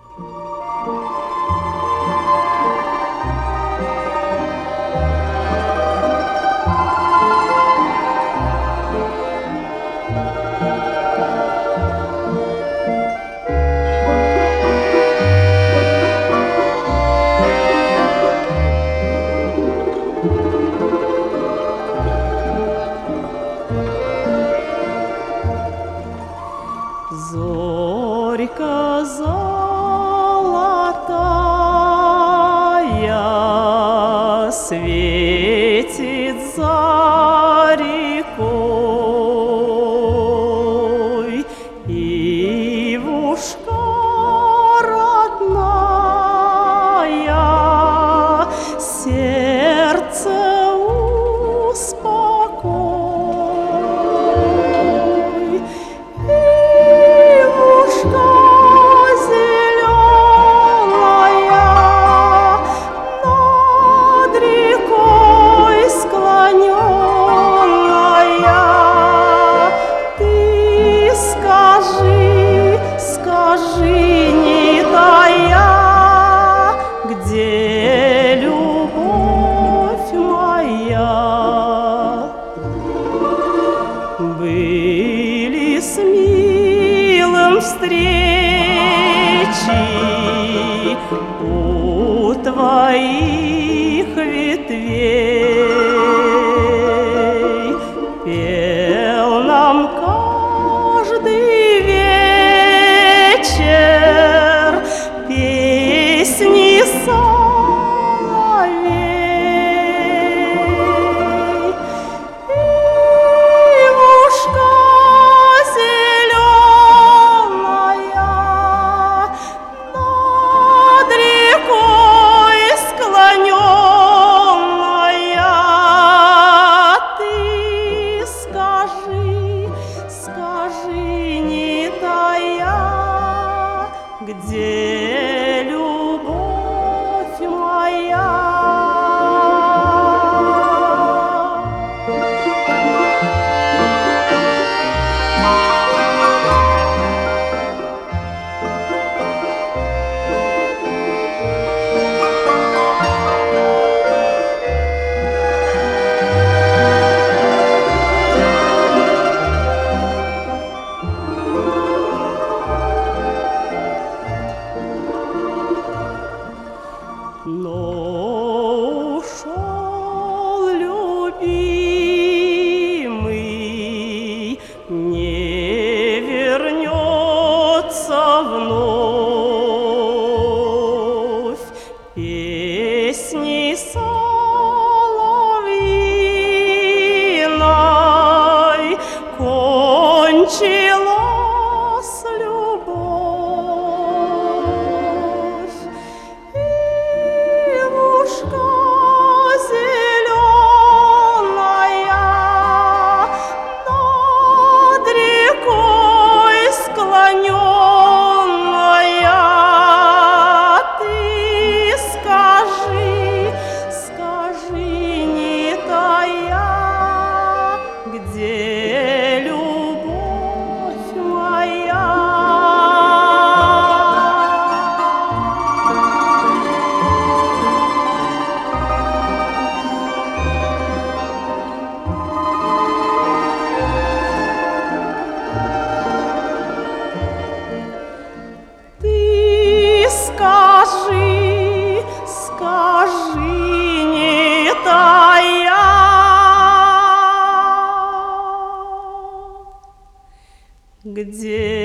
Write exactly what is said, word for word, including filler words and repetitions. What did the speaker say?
Зорька золотая светит за рекой, Ивушка родная, сердце успокой. Скажи, не тая, где любовь моя? Были с милым встречи у твоих ветвей, пел нам каждый вечер песни соловей. Ивушка зеленая над рекой склоненная, ты скажи, скажи, не тая, где любовь моя? Но ушел любимый, не вернется вновь, песни соловьиной кончилась любовь. Ивушка зеленая над рекой склоненная, ты скажи, скажи, не тая, где любовь моя? Скажи, скажи, не тая, где